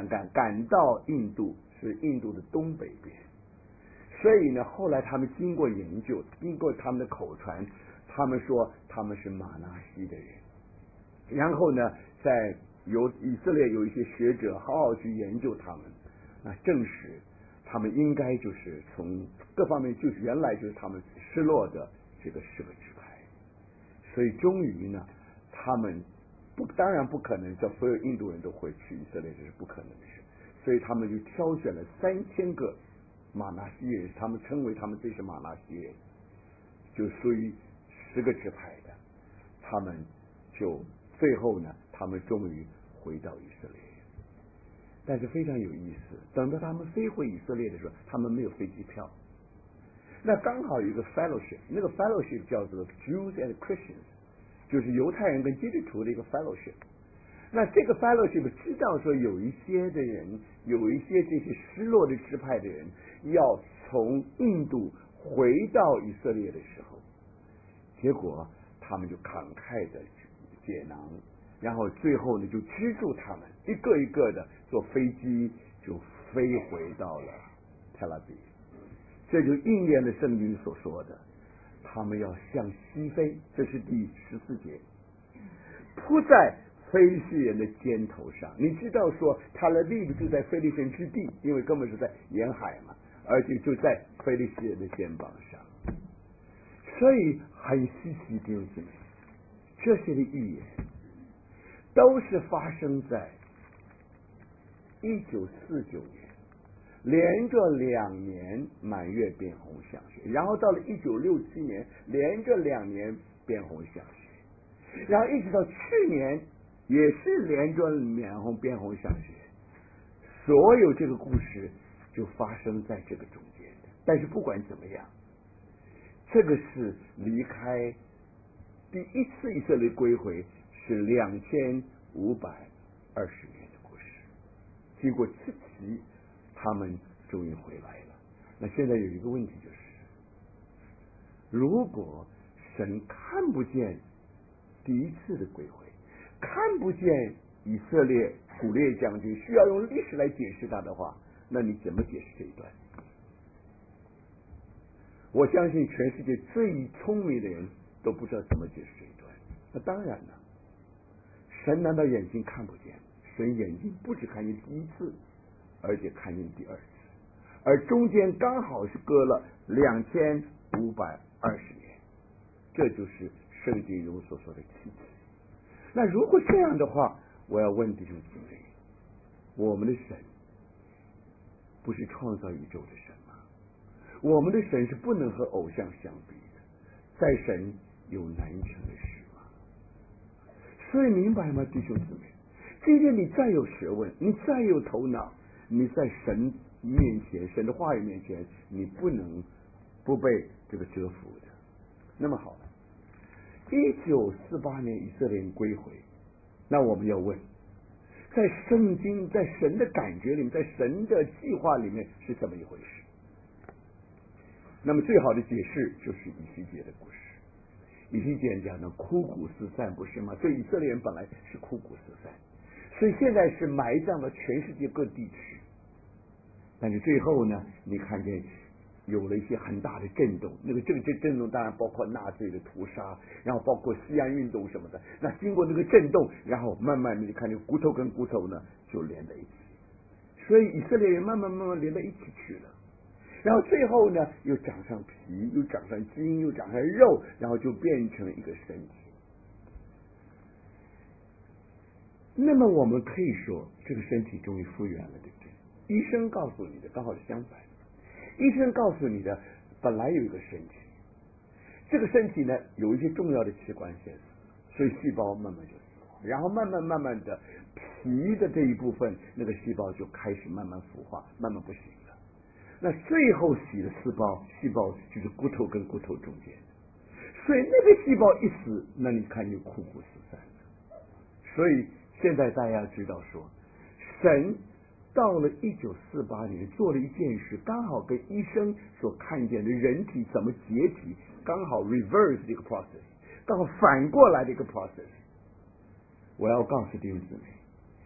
赶到印度，是印度的东北边。所以呢，后来他们经过研究，经过他们的口传，他们说他们是玛拿西的人。然后呢，在以色列有一些学者好好去研究他们，证实他们应该就是从各方面就是原来就是他们失落的这个10个支派。所以终于呢，他们当然不可能叫所有印度人都会去以色列，这是不可能的事。所以他们就挑选了3000个玛拿西人，他们称为他们这是玛拿西人，就属于10个支派的。他们就最后呢，他们终于回到以色列。但是非常有意思，等到他们飞回以色列的时候，他们没有飞机票。那刚好有一个 fellowship， 那个 fellowship 叫做 Jews and Christians， 就是犹太人跟基督徒的一个 fellowship。那这个 fellowship 知道说有一些的人，有一些这些失落的支派的人，要从印度回到以色列的时候，结果他们就慷慨的解囊，然后最后呢就资助他们一个一个的坐飞机就飞回到了特拉比。这就应验了圣经所说的，他们要向西飞，这是第14节，扑在非利士人的肩头上。你知道说特拉比就在非利士人之地，因为根本是在沿海嘛，而且就在非利士人的肩膀上。所以很稀奇的是，这些的预言都是发生在1949年，连着2年满月变红相学，然后到了1967年连着2年变红相学，然后一直到去年也是连着2红变红相学。所有这个故事就发生在这个中间的。但是不管怎么样，这个是离开第一次以色列归回是2520年的故事。经过7期，他们终于回来了。那现在有一个问题就是，如果神看不见第一次的归回，看不见以色列古列将军需要用历史来解释他的话，那你怎么解释这一段？我相信全世界最聪明的人都不知道怎么解释这一段。那当然了，神难道眼睛看不见？神眼睛不只看见第一次，而且看见第2次，而中间刚好是隔了2520年，这就是圣经中所说的7次。那如果这样的话，我要问弟兄姊妹，我们的神不是创造宇宙的神吗？我们的神是不能和偶像相比的，在神有难成的事吗？所以明白吗，弟兄姊妹？今天你再有学问，你再有头脑，你在神面前，神的话语面前，你不能不被这个折服的。那么好了，1948年以色列人归回，那我们要问，在圣经，在神的感觉里面，在神的计划里面是怎么一回事？那么最好的解释就是以西结的故事。以西结讲的枯骨四散，不是吗？所以以色列人本来是枯骨四散，所以现在是埋葬了全世界各地区。但是最后呢，你看见有了一些很大的震动，那个这个震动当然包括纳粹的屠杀，然后包括西安运动什么的。那经过那个震动，然后慢慢的你看见骨头跟骨头呢就连在一起，所以以色列人慢慢连在一起去了。然后最后呢，又长上皮，又长上筋，又长上肉，然后就变成一个身体。那么我们可以说，这个身体终于复原了，对不对？医生告诉你的刚好是相反，医生告诉你的本来有一个身体，这个身体呢有一些重要的器官先死，所以细胞慢慢就死亡，然后慢慢的皮的这一部分那个细胞就开始慢慢腐化，慢慢不行了。那最后洗的细胞就是骨头跟骨头中间，所以那个细胞一死，那你看就枯骨四散了。所以现在大家知道说，神到了1948年做了一件事，刚好跟医生所看见的人体怎么解体刚好 reverse 这个 process， 刚好反过来的一个 process。我要告诉弟兄姊妹，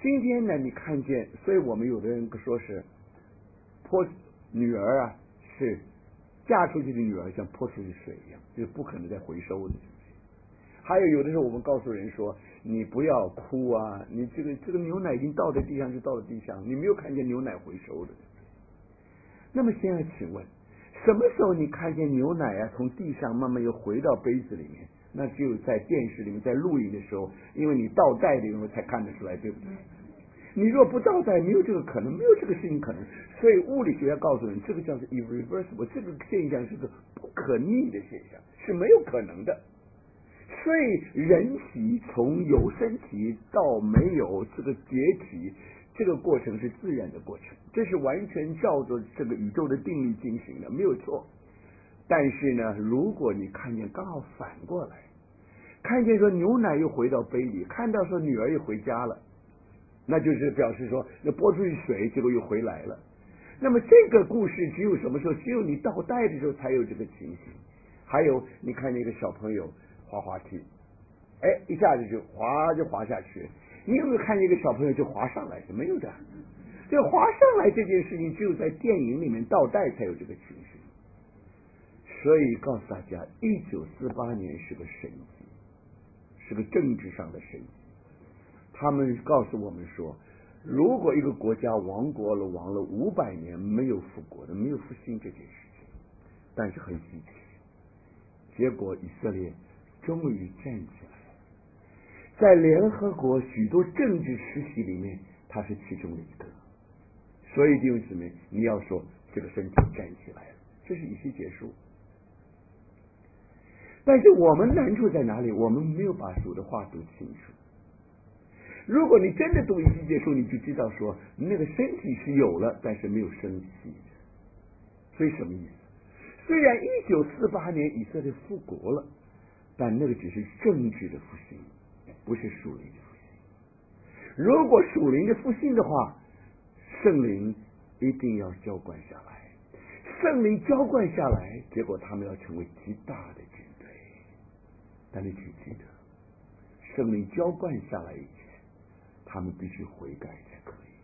今天呢，你看见，所以我们有的人说是泼女儿啊，是嫁出去的女儿像泼出去水一样，就是不可能再回收的。还有的时候我们告诉人说，你不要哭啊，你这个牛奶已经倒在地上就倒在地上，你没有看见牛奶回收的。那么现在请问，什么时候你看见牛奶啊从地上慢慢又回到杯子里面？那只有在电视里面在录影的时候，因为你倒带的时候才看得出来，对不对？你若不倒带，没有这个可能，没有这个事情可能。所以物理学家告诉你，这个叫做 irreversible， 这个现象是个不可逆的现象，是没有可能的。所以人体从有身体到没有这个解体，这个过程是自然的过程，这是完全照着这个宇宙的定律进行的，没有错。但是呢，如果你看见刚好反过来，看见说牛奶又回到杯里，看到说女儿又回家了，那就是表示说那泼出去水，结果又回来了。那么这个故事只有什么时候？只有你倒带的时候才有这个情形。还有你看那个小朋友滑滑梯，一下子就滑下去，你有没有看见一个小朋友就滑上来？没有的。这滑上来这件事情只有在电影里面倒带才有这个情形。所以告诉大家，1948年是个神迹，是个政治上的神迹。他们告诉我们说，如果一个国家亡了500年没有复国的，没有复兴这件事情，但是很稀奇，结果以色列终于站起来了。在联合国许多政治实体里面，他是其中的一个。所以弟兄姊妹，你要说这个身体站起来了，这是以西结书。但是我们难处在哪里？我们没有把主的话读清楚。如果你真的读以西结书，你就知道说那个身体是有了，但是没有生气的。所以什么意思？虽然1948年以色列复国了，但那个只是政治的复兴，不是属灵的复兴。如果属灵的复兴的话，圣灵一定要浇灌下来。圣灵浇灌下来，结果他们要成为极大的军队。但你请记得，圣灵浇灌下来以前，他们必须悔改才可以。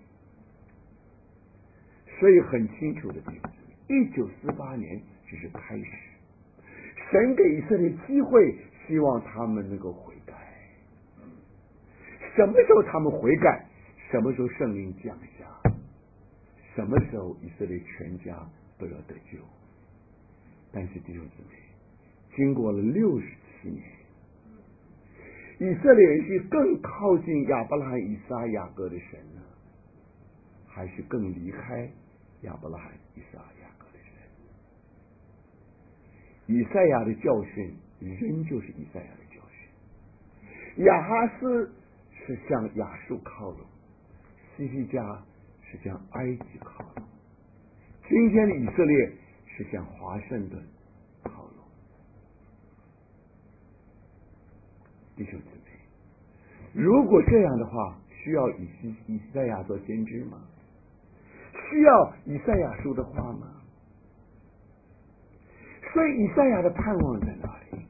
所以很清楚的地方，1948年只是开始，神给以色列机会，希望他们能够悔改。什么时候他们悔改？什么时候圣灵降下？什么时候以色列全家都要得救？但是弟兄姊妹，经过了67年，以色列人是更靠近亚伯拉罕、以撒、雅各的神呢，还是更离开亚伯拉罕、以撒、雅各的神？以赛亚的教训仍旧是以赛亚的教训。亚哈斯是向亚述靠拢，希西家是向埃及靠拢，今天的以色列是向华盛顿靠拢。弟兄姊妹，如果这样的话，需要以赛亚做先知吗？需要以赛亚书的话吗？所以以赛亚的盼望在哪里？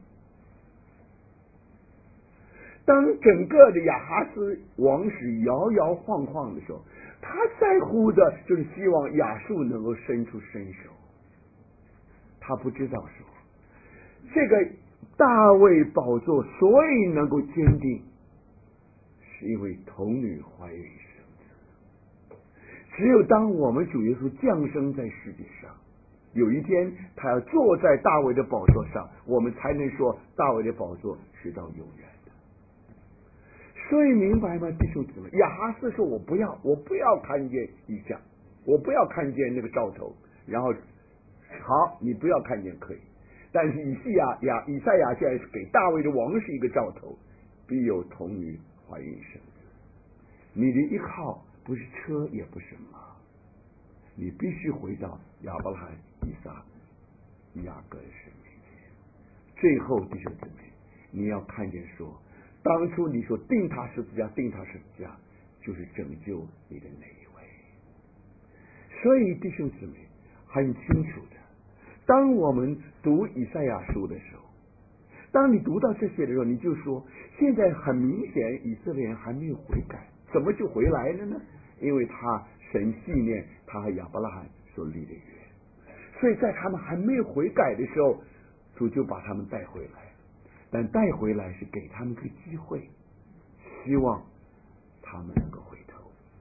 当整个的亚哈斯王室摇摇晃晃的时候，他在乎的就是希望亚述能够伸出伸手。他不知道说，这个大卫宝座所以能够坚定，是因为童女怀孕生子。只有当我们主耶稣降生在世界上，有一天他要坐在大卫的宝座上，我们才能说大卫的宝座是到永远的。所以明白吗，弟兄姊妹？亚哈斯说，我不要看见异象，我不要看见那个兆头。然后好，你不要看见可以，但是以赛亚现在是给大卫的王是一个兆头，必有童女怀孕生子。你的依靠不是车，也不是马，你必须回到亚伯拉罕、以撒、雅各的神面前。最后弟兄姊妹，你要看见说，当初你说定他十字架，就是拯救你的那一位。所以弟兄姊妹很清楚的，当我们读以赛亚书的时候，当你读到这些的时候，你就说，现在很明显以色列人还没有悔改， 怎么就回来了呢？因为神纪念他和亚伯拉罕所立的约，所以在他们还没有悔改的时候，主就把他们带回来。但带回来是给他们一个机会，希望他们能够回头。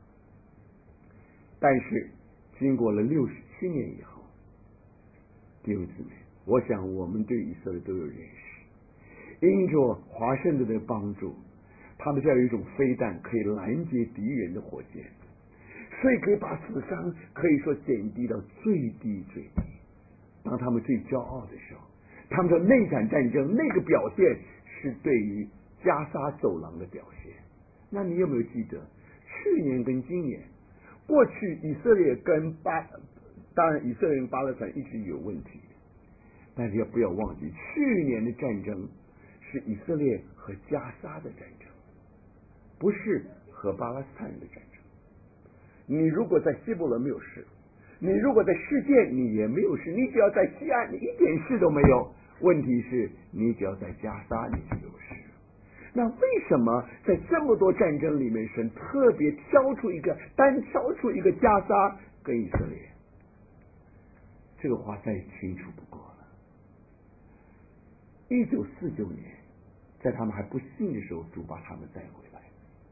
但是经过了67年以后，弟兄姊妹，我想我们对以色列都有认识，因着华盛顿的帮助，他们这有一种飞弹可以拦截敌人的火箭，所以可以把死伤可以说减低到最低最低。当他们最骄傲的时候，他们说那场战争那个表现是对于加沙走廊的表现。那你有没有记得去年跟今年，过去以色列跟当然以色列跟巴勒斯坦一直有问题，但是也不要忘记去年的战争是以色列和加沙的战争，不是和巴勒斯坦的战争。你如果在希伯伦没有事，你如果在世界你也没有事，你只要在西岸你一点事都没有。问题是你只要在加沙你就有事。那为什么在这么多战争里面，神特别单挑出一个加沙跟以色列？这个话再清楚不过了。1949年，在他们还不信的时候，主把他们带回来。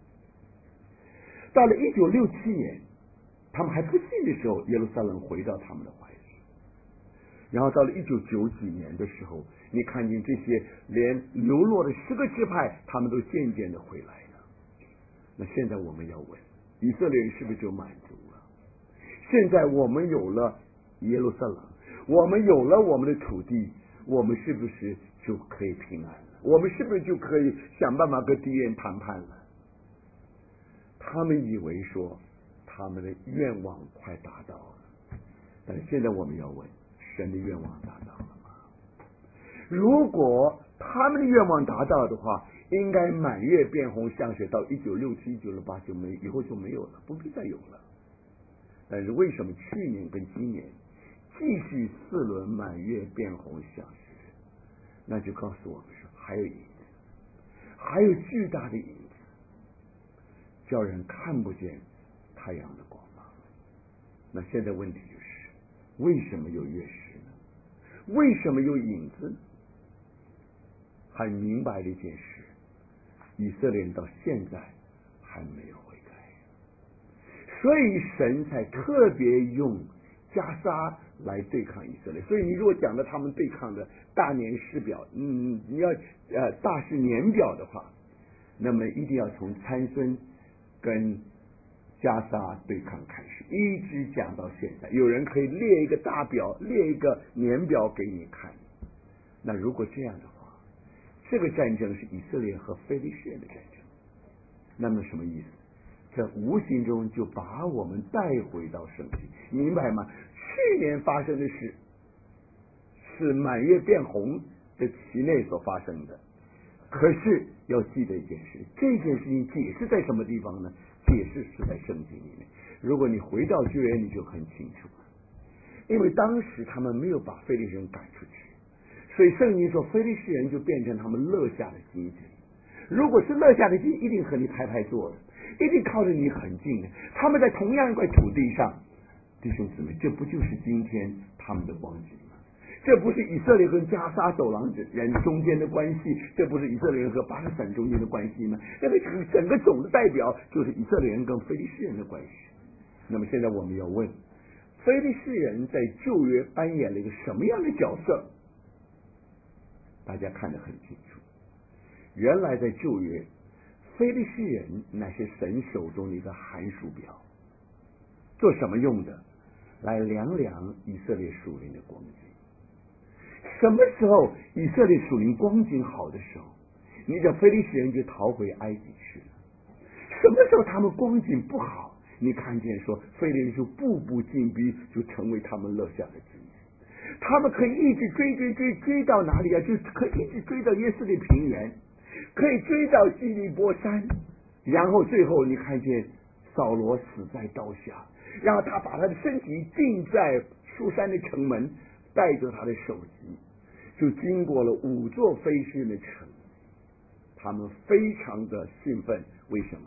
到了1967年，他们还不信的时候，耶路撒冷回到他们的怀里。然后到了1990几年的时候，你看见这些连流落的10个支派，他们都渐渐的回来了。那现在我们要问，以色列人是不是就满足了？现在我们有了耶路撒冷，我们有了我们的土地，我们是不是就可以平安了？我们是不是就可以想办法跟敌人谈判了？他们以为说他们的愿望快达到了，但是现在我们要问，神的愿望达到了吗？如果他们的愿望达到的话，应该满月变红像雪，到1967、1968以后就没有了，不必再有了。但是为什么去年跟今年继续4轮满月变红像雪？那就告诉我们说，还有影子，还有巨大的影子，叫人看不见太阳的光芒。那现在问题就是，为什么有月食呢？为什么有影子？很明白的一件事，以色列人到现在还没有悔改，所以神才特别用加沙来对抗以色列。所以你如果讲到他们对抗的大年时表，你要大事年表的话，那么一定要从参孙跟加沙对抗开始，一直讲到现在。有人可以列一个大表，列一个年表给你看。那如果这样的话，这个战争是以色列和非利士人的战争，那么什么意思？这无形中就把我们带回到圣经，你明白吗？去年发生的事是满月变红的期内所发生的，可是要记得一件事，这件事情解释在什么地方呢？解释是在圣经里面。如果你回到旧约，你就很清楚了，因为当时他们没有把非利士人赶出去，所以圣经说非利士人就变成他们乐下的金子。如果是乐下的金，一定和你拍拍坐的，一定靠着你很近的。他们在同样一块土地上，弟兄姊妹，这不就是今天他们的光景吗？这不是以色列跟加沙走廊人中间的关系，这不是以色列人和巴勒斯坦中间的关系吗？这个整个总的代表就是以色列人跟非利士人的关系。那么现在我们要问，非利士人在旧约扮演了一个什么样的角色？大家看得很清楚，原来在旧约，非利士人乃是神手中的一个寒暑表，做什么用的？来量量以色列属灵的光景。什么时候以色列属灵光景好的时候，你的非利士人就逃回埃及去了。什么时候他们光景不好，你看见说非利士人就步步进逼，就成为他们乐下的金子。他们可以一直追到哪里啊？就可以一直追到耶斯列平原，可以追到基利波山，然后最后你看见扫罗死在刀下，然后他把他的身体钉在书珊的城门，带着他的首级，就经过了5座非利士人的城。他们非常的兴奋，为什么？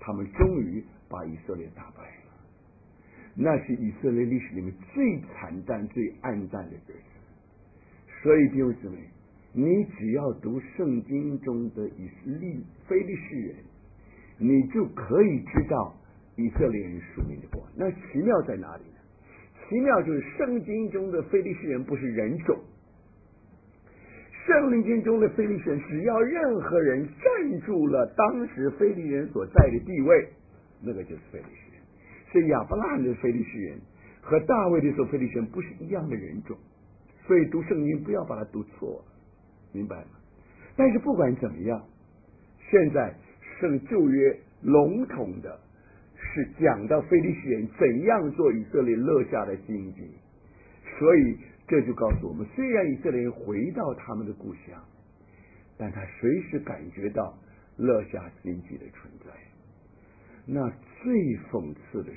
他们终于把以色列打败了。那是以色列历史里面最惨淡、最暗淡的日子。所以弟兄姊妹，你只要读圣经中的非利士人，你就可以知道以色列人属灵的国。那奇妙在哪里呢？奇妙就是圣经中的非利士人不是人种，圣经中的非利士人，只要任何人站住了当时非利人所在的地位，那个就是非利士人。所以亚伯拉罕的非利士人和大卫的非利士人不是一样的人种，所以读圣经不要把它读错了，明白吗？但是不管怎么样，现在圣旧约笼统的是讲到非利士人怎样做以色列勒下的荆棘，所以这就告诉我们，虽然以色列人回到他们的故乡，但他随时感觉到勒下荆棘的存在。那最讽刺的